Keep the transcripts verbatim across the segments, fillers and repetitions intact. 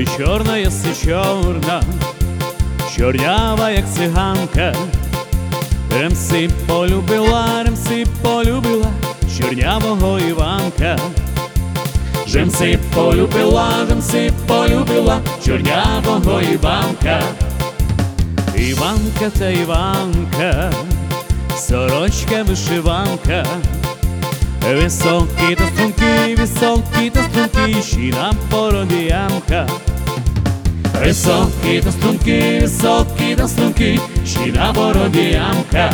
Ой, чорна єси чорна, чорнява, як циганка. Ремси полюбила, ремси полюбила чорнявого Іванка. Ремси полюбила, ремси полюбила чорнявого Іванка. Іванка та Іванка, сорочка вишиванка. Високі та струнки, високі та струнки, щіна породіянка. Високі та струнки, високі та струнки, щіна породіянка.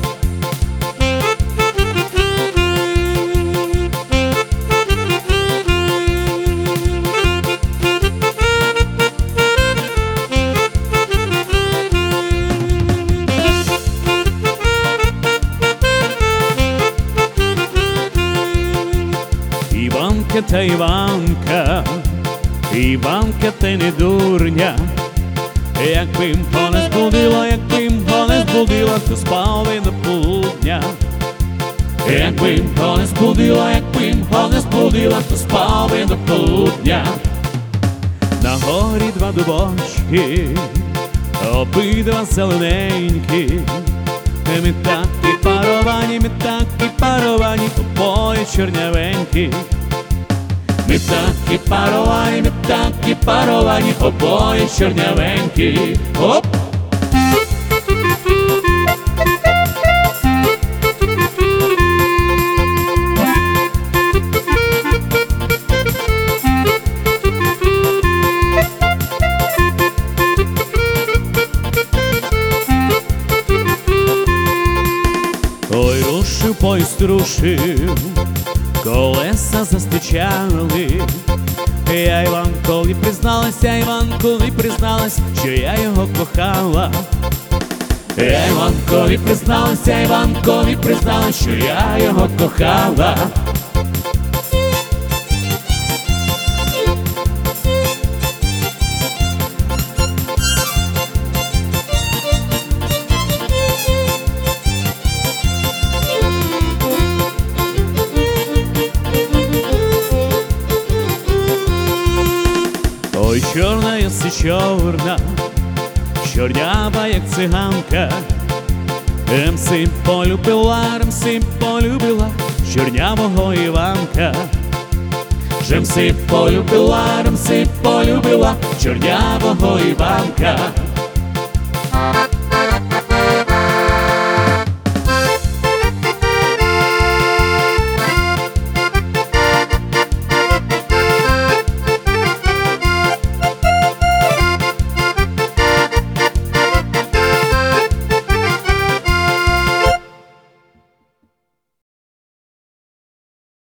Іванка та Іванка, Іванка ти не дурня. Якби ім'я не збудила, якби ім'я не збудила, то спав би до полудня. Якби ім'я не збудила, якби ім'я не збудила, то спав би до полудня. На горі два дубочки, обидва зелененькі. Ми такі паровані, ми такі паровані, обоє чорнявенькі. Ми такі паровані, ми такі паровані, обоє чорнявенькі. Оп! Ой, рушив поїзд, рушив, колеса застичали. Я Іванкові призналася, Іванкові призналась, що я його кохала. Я Іванкові призналася, Іванкові призналась, що я його кохала. Ой, чорна єси чорна, чорнява, як циганка. Ремси полюбила, ремси полюбила чорнявого Іванка. Ремси полюбила, ремси полюбила чорнявого Іванка.